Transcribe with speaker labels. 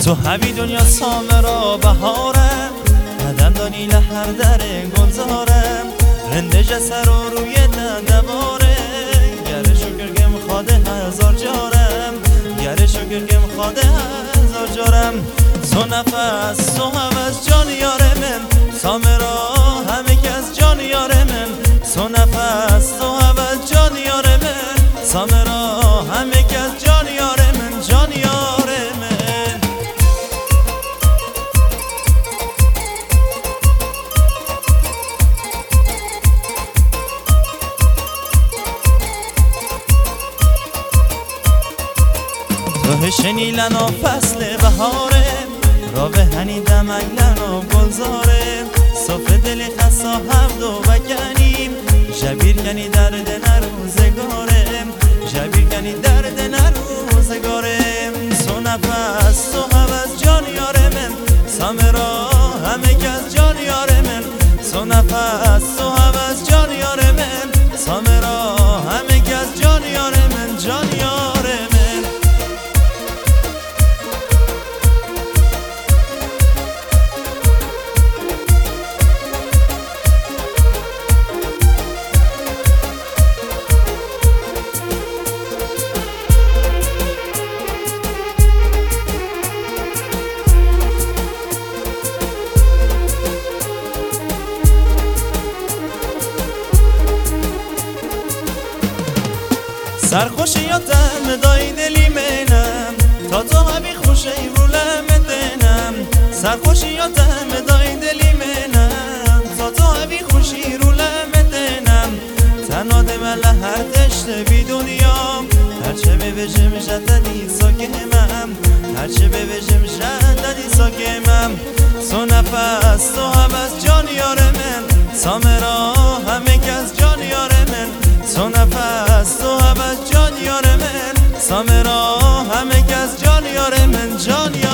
Speaker 1: تو همی دنیا سامرا بهارم قدم دانی لحر در گلزارم رنده جسر رو روی دندواره گره شکرگم خواده هزار جارم گره شکرگم خواده هزار جارم سو نفس سو هوس جان یار من سامرا همه کس جان یار من سو نفس سو هوس جان یار من سامرا همه کس جان یار من جان یار من تو شنیلن و فصل بهاره را به هنی دمگلن و گلزاره صفه دل خسا هم دو بکنیم جبیر کنی درد نروزگاره جبیر کنی درد نروزگاره سو نفس سو هوس جان یار من سامرا همه کس جان یار من سو نفس سو هوس جان یار من سامرا همه کس جان یار من جان یار من سرخوشیاتم دای دلی منم تا تو همی خوشه رو لمدنم سرخوشیاتم دای دلی منم تا تو همی خوشی رو لمدنم تناد من هر دشت بی دنیام هرچه ببجم جددی ساکمم هرچه ببجم جددی ساکمم سو نفس سو هوس جان یار من سامرا همه کس جان یار من سو نفس سو هوس جان یار من سامرا همه کس جان یار من جان یار